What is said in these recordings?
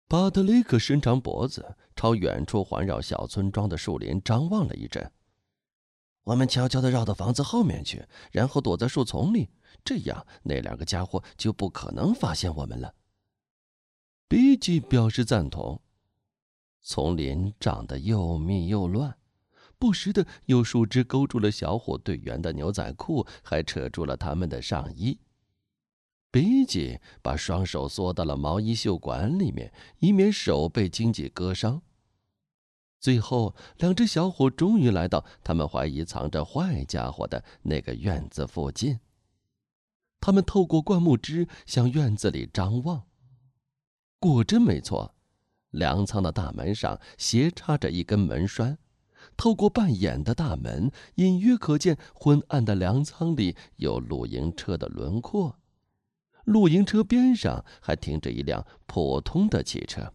巴特雷克伸长脖子，朝远处环绕小村庄的树林张望了一阵。我们悄悄地绕到房子后面去，然后躲在树丛里，这样那两个家伙就不可能发现我们了。比基表示赞同。丛林长得又密又乱，不时的有树枝勾住了小虎队员的牛仔裤，还扯住了他们的上衣。比基把双手缩到了毛衣袖管里面，以免手被荆棘割伤。最后，两只小虎终于来到他们怀疑藏着坏家伙的那个院子附近。他们透过灌木枝向院子里张望，果真没错，粮仓的大门上斜插着一根门栓，透过半掩的大门，隐约可见昏暗的粮仓里有露营车的轮廓。露营车边上还停着一辆普通的汽车。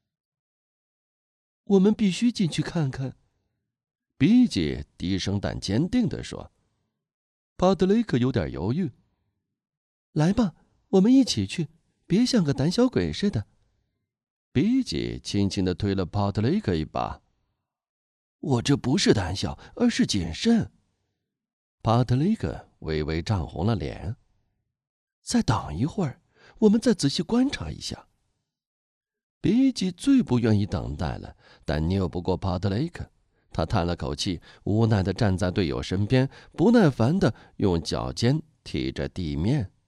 我们必须进去看看，比基低声但坚定地说。巴德雷克有点犹豫。来吧，我们一起去，别像个胆小鬼似的。比基轻轻地推了巴德雷克一把。我这不是胆小，而是谨慎。巴德雷克微微涨红了脸。再等一会儿，我们再仔细观察一下。比基最不愿意等待了，但拗不过帕特雷克。他叹了口气，无奈地站在队友身边，不耐烦地用脚尖踢着地面。